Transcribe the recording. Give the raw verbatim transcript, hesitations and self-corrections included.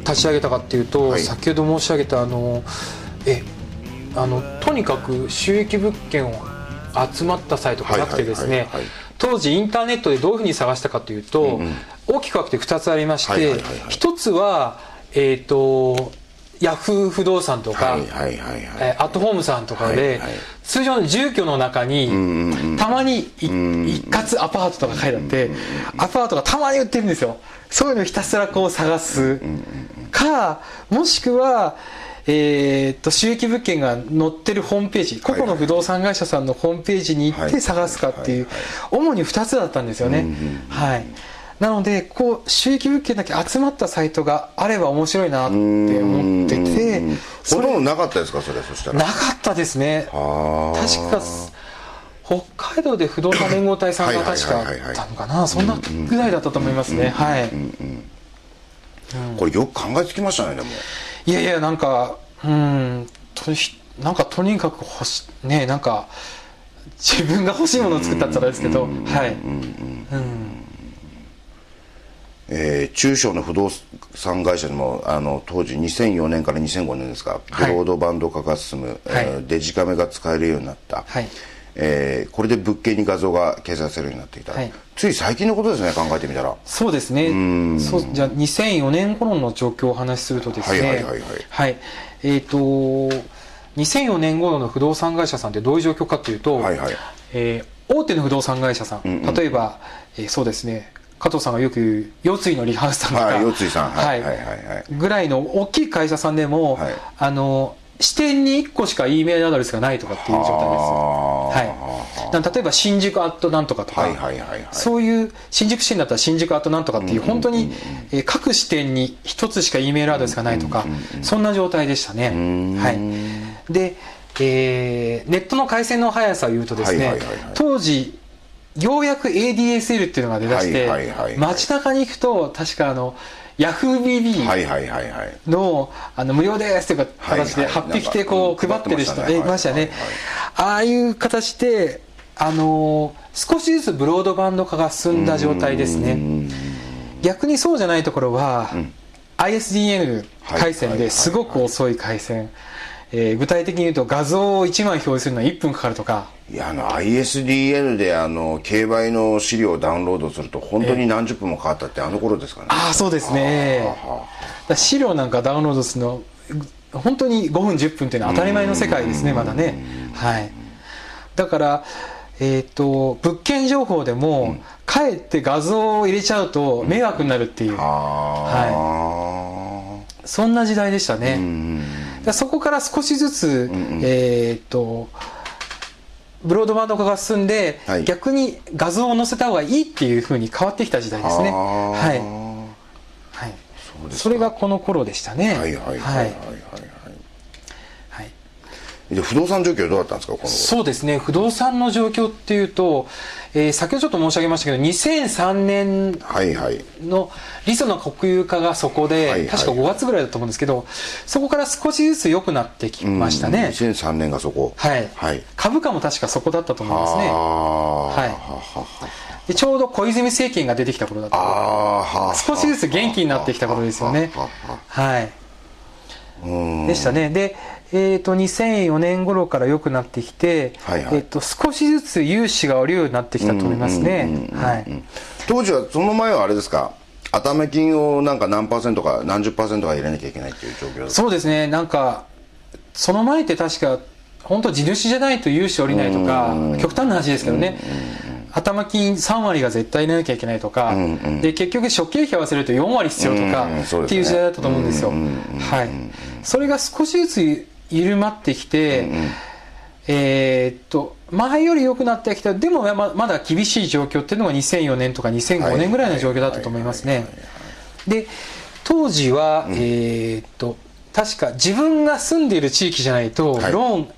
立ち上げたかっていうと、 はい、 先ほど申し上げたあのえあのとにかく収益物件を集まったサイトがなくてですね、当時インターネットでどういうふうに探したかというと、うんうん、大きく分けてふたつありまして、はいはいはいはい、ひとつは、えーと、ヤフー不動産とか、はいはいはいはい、えー、アットホームさんとかで、はいはい、通常の住居の中に、うんうん、たまに一括アパートとか書いてあって、うんうん、アパートがたまに売ってるんですよ。そういうのをひたすらこう探すか、もしくはえー、と収益物件が載ってるホームページ、個々の不動産会社さんのホームページに行って探すかっていう、主にふたつだったんですよね。はい。なのでこう収益物件だけ集まったサイトがあれば面白いなって思ってて、 ほとんどなかったですか、それ。そしたらなかったですね。確か北海道で不動産連合体さんが確かあったのかな、そんなぐらいだったと思いますね。はい。 これよく考えつきましたね。でもいやいや、なんかうんとなんかとにかく欲しね、なんか自分が欲しいものを作ったって言ったらですけど、はい。 えー、中小の不動産会社にもあの当時にせんよねんからにせんごねんですか、ブロードバンド化が進む、はい、えー、デジカメが使えるようになった、はい、えー、これで物件に画像が掲載されるようになっていた、はい、つい最近のことですね、考えてみたら。 そうですね。うそうじゃあにせんよねん頃の状況をお話しするとですね、はいはいはいはい、はい、えーとにせんよねん頃の不動産会社さんってどういう状況かというと、はいはい、えー、大手の不動産会社さん、うんうん、例えば、えー、そうですね、加藤さんがよく言う四井のリハウスさんとか、 はい、四井さん、はいはいはいはい、ぐらいの大きい会社さんでも、はい、あの支店にいっこしか E メールアドレスがないとかっていう状態です。はい、例えば新宿アットなんとかとか、はいはいはいはい、そういう新宿支店だったら新宿アットなんとかっていう、本当に、えー、各支店にひとつしか E メールアドレスがないとか、そんな状態でしたね。はい、で、えー、ネットの回線の速さを言うとですね、はいはいはいはい、当時ようやく エーディーエスエル っていうのが出だして、はいはいはいはい、街中に行くと確かあのヤフー ビービー の、あの無料ですという形ではっぴきでこう配ってる人いましたね。ああいう形で、あのー、少しずつブロードバンド化が進んだ状態ですね。逆にそうじゃないところは、うん、アイエスディーエヌ 回線ですごく遅い回線、えー、具体的に言うと画像をいちまい表示するのはいっぷんかかるとか。 いや、あの アイエスディーエヌ であの競売の資料をダウンロードすると本当に何十分もかかったって、あの頃ですかね。 ああ、そうですね。だ資料なんかダウンロードするの本当にごふんじゅっぷんっていうのは当たり前の世界ですね、まだね。はい。だから、えーと、物件情報でも、うん、かえって画像を入れちゃうと迷惑になるっていう、うん、はい、そんな時代でしたね。うん、だそこから少しずつ、うん、えーとブロードバンド化が進んで、はい、逆に画像を載せた方がいいっていう風に変わってきた時代ですね。はい、はい、そうですか。それがこの頃でしたね。はいはいはいはいはい、はい、 で不動産状況はどうだったんですか、この頃。 そうですね、不動産の状況っていうと、えー、先ほどちょっと申し上げましたけどにせんさんねんのリソの国有化がそこで、はいはい、確かごがつぐらいだと思うんですけど、そこから少しずつ良くなってきましたね。 にせんさんねんがそこ、 はいはい、株価も確かそこだったと思いますね。はい、でちょうど小泉政権が出てきた頃だったので、少しずつ元気になってきた頃ですよね。はい、でしたね。でえー、とにせんよねん頃から良くなってきて、はいはい、えー、と少しずつ融資が下りるようになってきたと思いますね。 当時はその前はあれですか、頭金をなんか何パーセントか何十パーセントか入れなきゃいけないっていう状況ですか。 そうですね、なんかその前って確か本当地主じゃないと融資下りないとか、極端な話ですけどね、頭金さんわりが絶対入れなきゃいけないとか、うんうん、で結局諸経費合わせるとよんわり必要とか、うんうん、っていう時代だったと思うんですよ。はい、それが少しずつ緩まってきて、うんうん、えー、っと前より良くなってきた。でも ま, まだ厳しい状況っていうのがにせんよねんとかにせんごねんぐらいの状況だったと思いますね。で当時は、うん、えー、っと確か自分が住んでいる地域じゃないと、はい、ローン